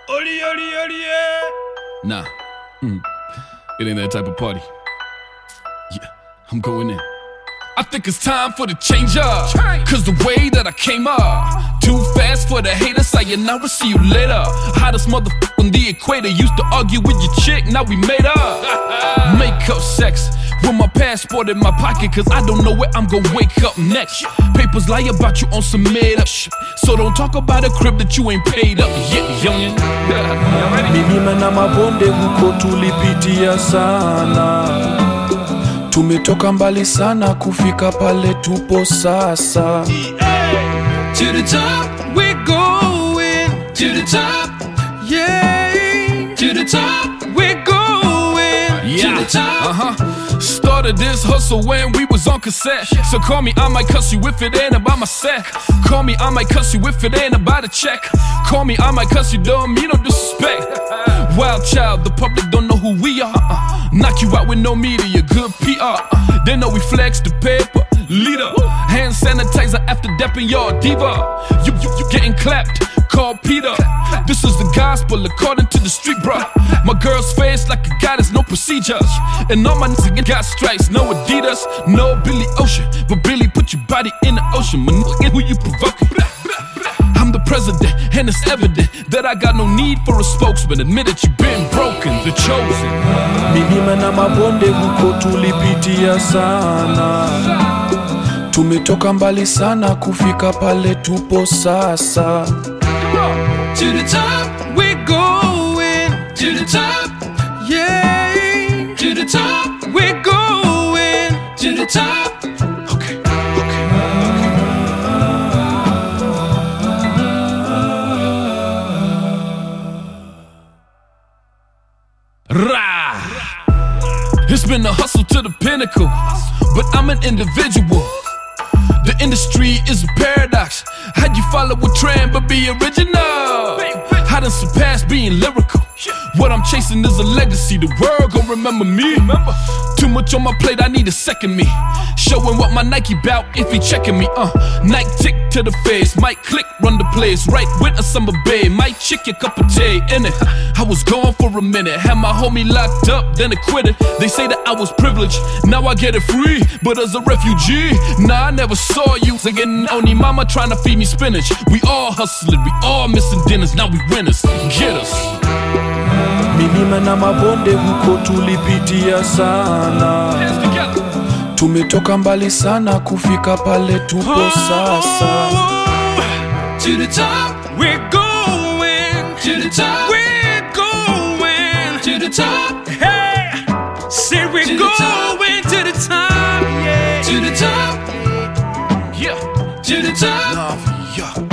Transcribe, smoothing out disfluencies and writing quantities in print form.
Oli, oli, oli, yeah. Nah, it ain't that type of party. Yeah, I'm going in. I think it's time for the change up. Cause the way that I came up, too fast for the haters, sayonara, see you later. Hottest motherfucker on the equator, used to argue with your chick, now we made up. Make up sex, with my passport in my pocket, cause I don't know where I'm gonna wake up next. Papers lie about you on some made up shit, so don't talk about a crib that you ain't paid up yet, youngin. Milima na mabonde huko tulipitia sana, tumetoka mbali sana kufika pale tupo sasa. To the top, we're going. To the top, yeah. To the top, we're going. To the top. Started this hustle when we was on cassette. So call me, I might cuss you if it ain't about my set. Call me, I might cuss you if it ain't about a check. Call me, I might cuss you, don't mean no disrespect. Wild child, the public don't know who we are. Knock you out with no media, good PR. They know we flex the paper, leader. Hand sanitizer after dapping your diva. You getting clapped, call Peter. This is the gospel according to the street, bruh. My girl's face like a goddess, no procedures. And all my niggas got stripes, no Adidas, no Billy Ocean. But Billy, put your body in the ocean, man, who you provoking? I'm the president, and it's evident that I got no need for a spokesman. Admit it, you've been broken, the chosen. Milima na mabonde huko tulipitia sana, tumetoka mbali sana kufika pale tupo sasa. To the top, we're going. To the top, yeah. To the top, we're going. To the top. Okay. Rah! It's been a hustle to the pinnacle, but I'm an individual. The industry is a paradox. How'd you follow a trend but be original? I done surpassed being lyrical. What I'm chasing is a legacy. The world gon' remember me. Too much on my plate, I need a second me. Showing what my Nike bout if he checking me. Nike tick to the face, might click, run the place. Right with a summer babe, might chick your cup of tea in it. I was gone for a minute, had my homie locked up, then acquitted. They say that I was privileged, now I get it free. But as a refugee, nah, I never saw you. Again, only mama trying to feed me spinach. We all hustling, we all missing dinners, now we winners. Get us. Milima na mabonde huko tulipitia sana, tumetoka mbali sana kufika pale tupo sasa. To the top, we're going. To the top, we're going. To the top, hey. Say we're going to the top, yeah. To the top, Yeah. to the top. Yeah.